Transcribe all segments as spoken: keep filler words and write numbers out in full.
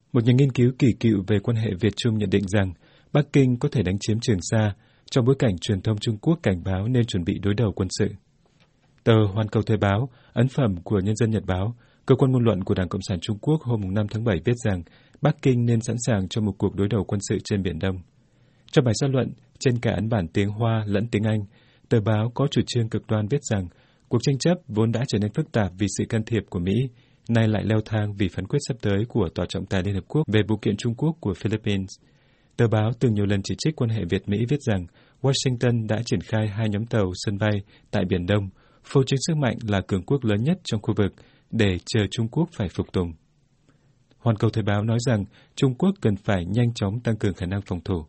Một nhà nghiên cứu kỳ cựu về quan hệ Việt-Trung nhận định rằng Bắc Kinh có thể đánh chiếm Trường Sa trong bối cảnh truyền thông Trung Quốc cảnh báo nên chuẩn bị đối đầu quân sự. Tờ Hoàn Cầu Thời báo, ấn phẩm của Nhân dân Nhật báo, cơ quan ngôn luận của Đảng Cộng sản Trung Quốc hôm năm tháng bảy viết rằng Bắc Kinh nên sẵn sàng cho một cuộc đối đầu quân sự trên Biển Đông. Trong bài xã luận trên cả ấn bản tiếng Hoa lẫn tiếng Anh, tờ báo có chủ trương cực đoan viết rằng cuộc tranh chấp vốn đã trở nên phức tạp vì sự can thiệp của Mỹ, nay lại leo thang vì phán quyết sắp tới của Tòa trọng tài Liên Hợp Quốc về vụ kiện Trung Quốc của Philippines. Tờ báo từng nhiều lần chỉ trích quan hệ Việt-Mỹ viết rằng Washington đã triển khai hai nhóm tàu sân bay tại Biển Đông, phô trương sức mạnh là cường quốc lớn nhất trong khu vực để chờ Trung Quốc phải phục tùng. Hoàn Cầu Thời báo nói rằng Trung Quốc cần phải nhanh chóng tăng cường khả năng phòng thủ.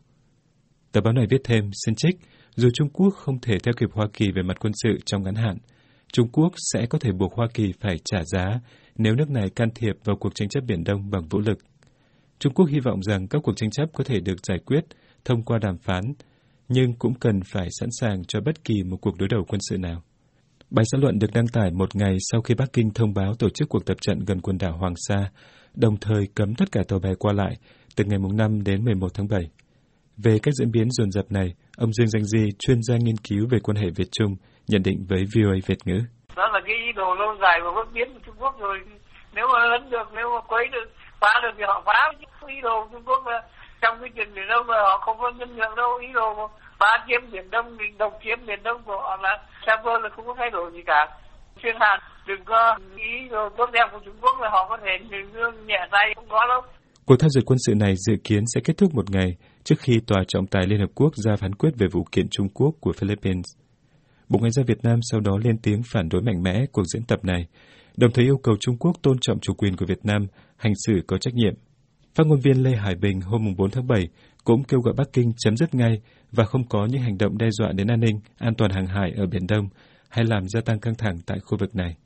Tờ báo này viết thêm, xin trích, dù Trung Quốc không thể theo kịp Hoa Kỳ về mặt quân sự trong ngắn hạn, Trung Quốc sẽ có thể buộc Hoa Kỳ phải trả giá nếu nước này can thiệp vào cuộc tranh chấp Biển Đông bằng vũ lực. Trung Quốc hy vọng rằng các cuộc tranh chấp có thể được giải quyết thông qua đàm phán, nhưng cũng cần phải sẵn sàng cho bất kỳ một cuộc đối đầu quân sự nào. Bài xã luận được đăng tải một ngày sau khi Bắc Kinh thông báo tổ chức cuộc tập trận gần quần đảo Hoàng Sa, đồng thời cấm tất cả tàu bè qua lại từ ngày năm đến mười một tháng bảy. Về các diễn biến dồn dập này, ông Dương Danh Di, chuyên gia nghiên cứu về quan hệ Việt-Trung, nhận định với vê o a Việt ngữ. Đó là cái ý đồ lâu dài và bất biến của Trung Quốc rồi. Nếu mà lấn được, nếu mà quấy được, phá được thì họ phá. Ý đồ Trung Quốc là trong cái chuyện Biển Đông mà họ không có nhân nhượng đâu. Ý đồ phá chiếm Biển Đông, độc chiếm Biển Đông của họ là sao cơ là không có thay đổi gì cả. Xuyên Hàn đừng có ý đồ tốt đẹp của Trung Quốc là họ có thể nương nhẹ tay, không có đâu. Cuộc thao dượt quân sự này dự kiến sẽ kết thúc một ngày trước khi Tòa trọng tài Liên Hợp Quốc ra phán quyết về vụ kiện Trung Quốc của Philippines. Bộ Ngoại giao Việt Nam sau đó lên tiếng phản đối mạnh mẽ cuộc diễn tập này, đồng thời yêu cầu Trung Quốc tôn trọng chủ quyền của Việt Nam, hành xử có trách nhiệm. Phát ngôn viên Lê Hải Bình hôm bốn tháng bảy cũng kêu gọi Bắc Kinh chấm dứt ngay và không có những hành động đe dọa đến an ninh, an toàn hàng hải ở Biển Đông hay làm gia tăng căng thẳng tại khu vực này.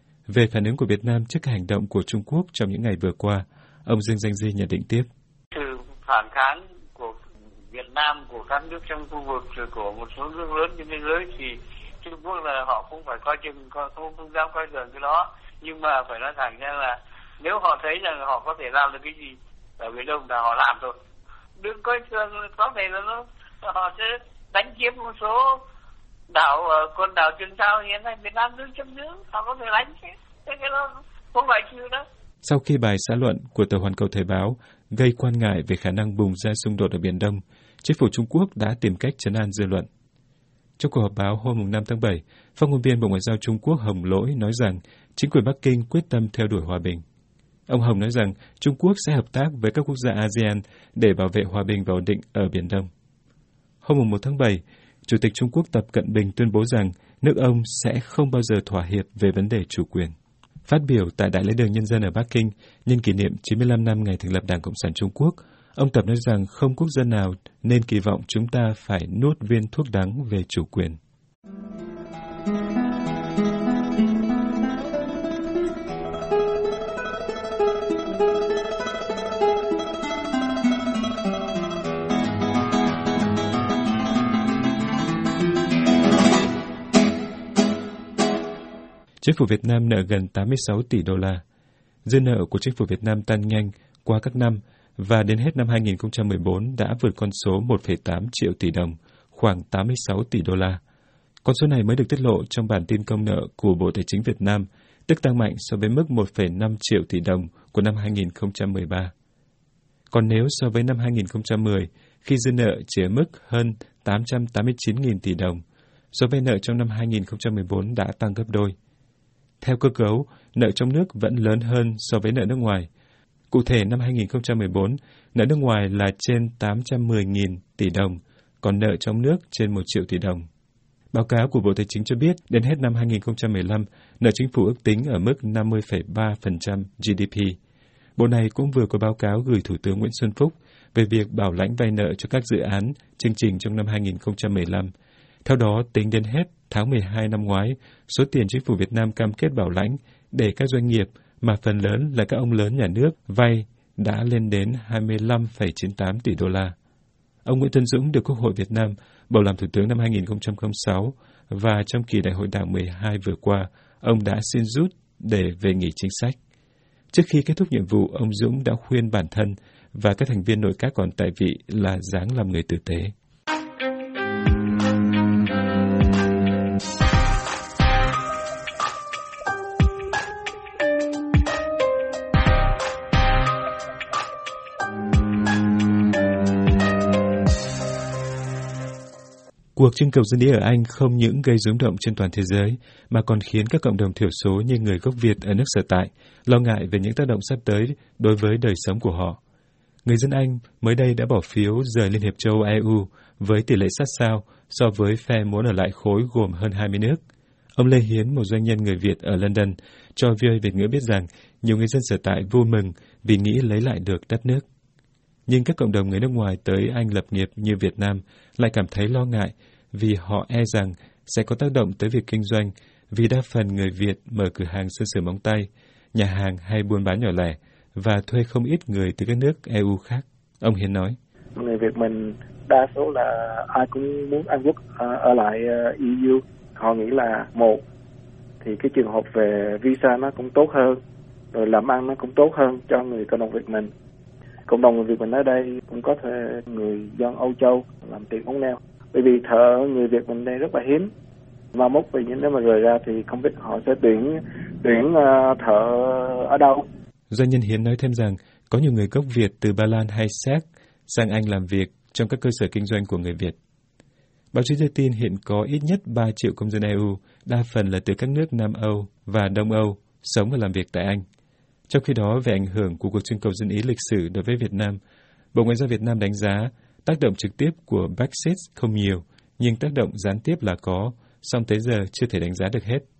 Về phản ứng của Việt Nam trước các hành động của Trung Quốc trong những ngày vừa qua, ông Dương Danh Di nhận định tiếp. Sự phản kháng của Việt Nam, của các nước trong khu vực, rồi của một số nước lớn trên thế giới thì Trung Quốc là họ cũng phải coi chừng, không, không dám coi thường cái đó. Nhưng mà phải nói thẳng ra là nếu họ thấy rằng họ có thể làm được cái gì ở Biển Đông là họ làm thôi. Đừng coi thường, có thể là nó, họ sẽ đánh chiếm một số đảo, quần đảo Trường Sa hiện nay Việt Nam đứng trong nước, họ có thể đánh chứ. Thế cái đó không phải chưa đó. Sau khi bài xã luận của tờ Hoàn Cầu Thời báo gây quan ngại về khả năng bùng ra xung đột ở Biển Đông, chính phủ Trung Quốc đã tìm cách trấn an dư luận. Trong cuộc họp báo hôm năm tháng bảy, phát ngôn viên Bộ Ngoại giao Trung Quốc Hồng Lỗi nói rằng chính quyền Bắc Kinh quyết tâm theo đuổi hòa bình. Ông Hồng nói rằng Trung Quốc sẽ hợp tác với các quốc gia a sê an để bảo vệ hòa bình và ổn định ở Biển Đông. Hôm một tháng bảy, Chủ tịch Trung Quốc Tập Cận Bình tuyên bố rằng nước ông sẽ không bao giờ thỏa hiệp về vấn đề chủ quyền. Phát biểu tại Đại lễ đường Nhân dân ở Bắc Kinh nhân kỷ niệm chín mươi lăm năm ngày thành lập Đảng Cộng sản Trung Quốc, ông Tập nói rằng không quốc dân nào nên kỳ vọng chúng ta phải nuốt viên thuốc đắng về chủ quyền. Chính phủ Việt Nam nợ gần tám mươi sáu tỷ đô la. Dư nợ của chính phủ Việt Nam tăng nhanh qua các năm và đến hết năm hai nghìn không trăm mười bốn đã vượt con số một phẩy tám triệu tỷ đồng, khoảng tám mươi sáu tỷ đô la. Con số này mới được tiết lộ trong bản tin công nợ của Bộ Tài chính Việt Nam, tức tăng mạnh so với mức một phẩy năm triệu tỷ đồng của năm hai nghìn không trăm mười ba. Còn nếu so với năm hai nghìn không trăm mười, khi dư nợ chỉ ở mức hơn tám trăm tám mươi chín nghìn tỷ đồng, số vay nợ trong năm hai nghìn không trăm mười bốn đã tăng gấp đôi. Theo cơ cấu, nợ trong nước vẫn lớn hơn so với nợ nước ngoài. Cụ thể, năm hai nghìn không trăm mười bốn, nợ nước ngoài là trên tám trăm mười nghìn tỷ đồng, còn nợ trong nước trên một triệu tỷ đồng. Báo cáo của Bộ Tài chính cho biết, đến hết năm hai nghìn không trăm mười lăm, nợ chính phủ ước tính ở mức năm mươi phẩy ba phần trăm giê đê pê. Bộ này cũng vừa có báo cáo gửi Thủ tướng Nguyễn Xuân Phúc về việc bảo lãnh vay nợ cho các dự án, chương trình trong năm hai nghìn không trăm mười lăm. Theo đó, tính đến hết tháng mười hai năm ngoái, số tiền chính phủ Việt Nam cam kết bảo lãnh để các doanh nghiệp, mà phần lớn là các ông lớn nhà nước, vay đã lên đến hai mươi lăm phẩy chín mươi tám tỷ đô la. Ông Nguyễn Tân Dũng được Quốc hội Việt Nam bầu làm Thủ tướng năm hai nghìn không trăm lẻ sáu và trong kỳ đại hội đảng mười hai vừa qua, ông đã xin rút để về nghỉ chính sách. Trước khi kết thúc nhiệm vụ, ông Dũng đã khuyên bản thân và các thành viên nội các còn tại vị là ráng làm người tử tế. Cuộc trưng cầu dân Ý ở Anh không những gây rúng động trên toàn thế giới, mà còn khiến các cộng đồng thiểu số như người gốc Việt ở nước sở tại lo ngại về những tác động sắp tới đối với đời sống của họ. Người dân Anh mới đây đã bỏ phiếu rời Liên hiệp châu Âu E U với tỷ lệ sát sao so với phe muốn ở lại khối gồm hơn hai mươi nước. Ông Lê Hiến, một doanh nhân người Việt ở London, cho vê o a Việt ngữ biết rằng nhiều người dân sở tại vui mừng vì nghĩ lấy lại được đất nước. Nhưng các cộng đồng người nước ngoài tới Anh lập nghiệp như Việt Nam lại cảm thấy lo ngại vì họ e rằng sẽ có tác động tới việc kinh doanh, vì đa phần người Việt mở cửa hàng sơn sửa móng tay, nhà hàng hay buôn bán nhỏ lẻ và thuê không ít người từ các nước E U khác. Ông Hiến nói: Người Việt mình đa số là ai cũng muốn Anh Quốc ở lại E U. Họ nghĩ là một thì cái trường hợp về visa nó cũng tốt hơn, rồi làm ăn nó cũng tốt hơn cho người cộng đồng Việt mình. Cộng đồng người Việt mình ở đây cũng có thể người dân Âu Châu làm tiền ống neo. Bởi vì thợ người Việt mình đây rất là hiếm. Mà mốt vì nếu mà rời ra thì không biết họ sẽ tuyển tuyển thợ ở đâu. Doanh nhân Hiến nói thêm rằng có nhiều người gốc Việt từ Ba Lan hay Séc sang Anh làm việc trong các cơ sở kinh doanh của người Việt. Báo chí đưa tin hiện có ít nhất ba triệu công dân E U, đa phần là từ các nước Nam Âu và Đông Âu, sống và làm việc tại Anh. Trong khi đó, về ảnh hưởng của cuộc trưng cầu dân Ý lịch sử đối với Việt Nam, Bộ Ngoại giao Việt Nam đánh giá tác động trực tiếp của Brexit không nhiều, nhưng tác động gián tiếp là có, song tới giờ chưa thể đánh giá được hết.